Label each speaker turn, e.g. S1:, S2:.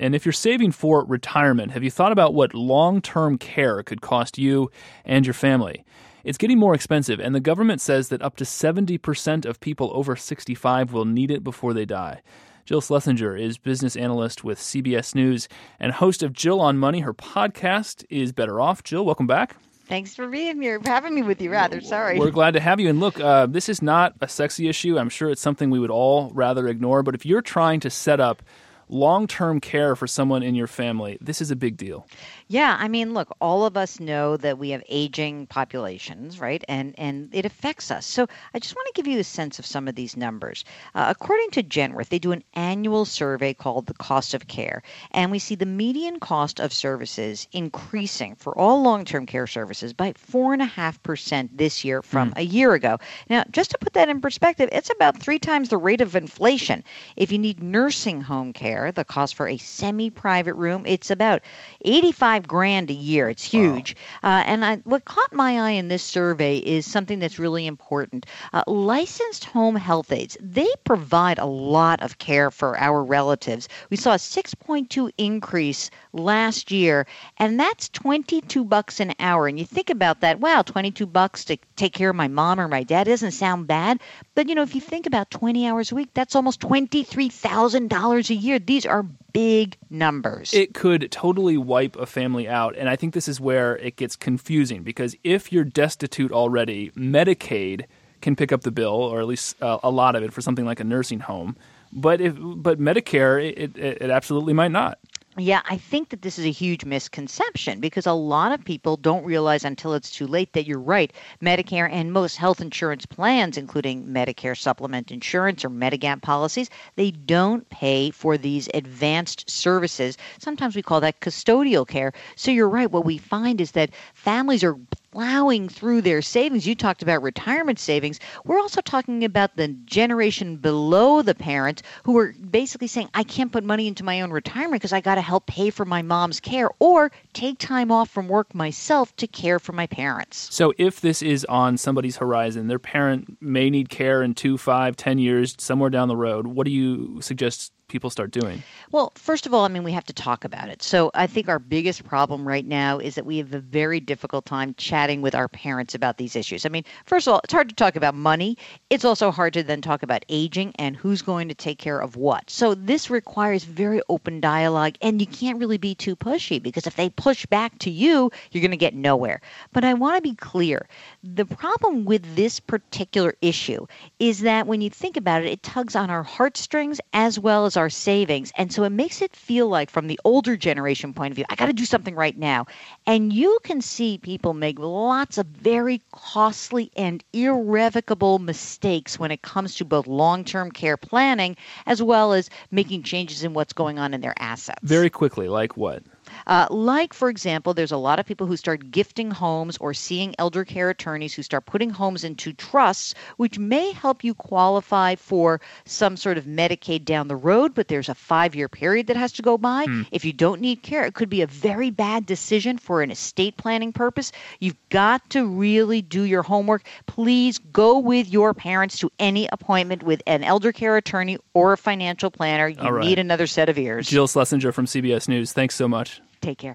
S1: And if you're saving for retirement, have you thought about what long-term care could cost you and your family? It's getting more expensive, and the government says that up to 70% of people over 65 will need it before they die. Jill Schlesinger is business analyst with CBS News and host of Jill on Money. Her podcast is Better Off. Jill, welcome back.
S2: Thanks for being here, having me with you, rather. Sorry.
S1: We're glad to have you. And look, this is not a sexy issue. I'm sure it's something we would all rather ignore. But if you're trying to set up long-term care for someone in your family, this is a big deal.
S2: Yeah, I mean, look, all of us know that we have aging populations, right? And it affects us. So I just want to give you a sense of some of these numbers. According to Genworth, they do an annual survey called the Cost of Care, and we see the median cost of services increasing for all long-term care services by 4.5% this year from a year ago. Now, just to put that in perspective, it's about 3 times the rate of inflation. If you need nursing home care, the cost for a semi-private room, it's about $85,000 a year. It's huge. Wow. What caught my eye in this survey is something that's really important. Licensed home health aides, they provide a lot of care for our relatives. We saw a 6.2 increase last year, and that's $22 an hour. And you think about that, wow, $22 to take care of my mom or my dad doesn't sound bad. But, if you think about 20 hours a week, that's almost $23,000 a year. These are big numbers.
S1: It could totally wipe a family out. And I think this is where it gets confusing, because if you're destitute already, Medicaid can pick up the bill, or at least a lot of it, for something like a nursing home. But Medicare, it absolutely might not.
S2: Yeah, I think that this is a huge misconception, because a lot of people don't realize until it's too late that you're right. Medicare and most health insurance plans, including Medicare Supplement Insurance or Medigap policies, they don't pay for these advanced services. Sometimes we call that custodial care. So you're right. What we find is that families are plowing through their savings. You talked about retirement savings. We're also talking about the generation below the parents who are basically saying, I can't put money into my own retirement because I got to help pay for my mom's care, or take time off from work myself to care for my parents.
S1: So if this is on somebody's horizon, their parent may need care in 2, 5, 10 years, somewhere down the road, what do you suggest people start doing?
S2: Well, first of all, we have to talk about it. So I think our biggest problem right now is that we have a very difficult time chatting with our parents about these issues. First of all, it's hard to talk about money. It's also hard to then talk about aging and who's going to take care of what. So this requires very open dialogue, and you can't really be too pushy, because if they push back to you, you're going to get nowhere. But I want to be clear. The problem with this particular issue is that when you think about it, it tugs on our heartstrings as well as our savings. And so it makes it feel like, from the older generation point of view, I got to do something right now. And you can see people make lots of very costly and irrevocable mistakes when it comes to both long-term care planning as well as making changes in what's going on in their assets.
S1: Very quickly, like what?
S2: For example, there's a lot of people who start gifting homes or seeing elder care attorneys who start putting homes into trusts, which may help you qualify for some sort of Medicaid down the road, but there's a 5-year period that has to go by. If you don't need care, it could be a very bad decision for an estate planning purpose. You've got to really do your homework. Please go with your parents to any appointment with an elder care attorney or a financial planner. You need another set of ears.
S1: Jill Schlesinger from CBS News, thanks so much.
S2: Take care.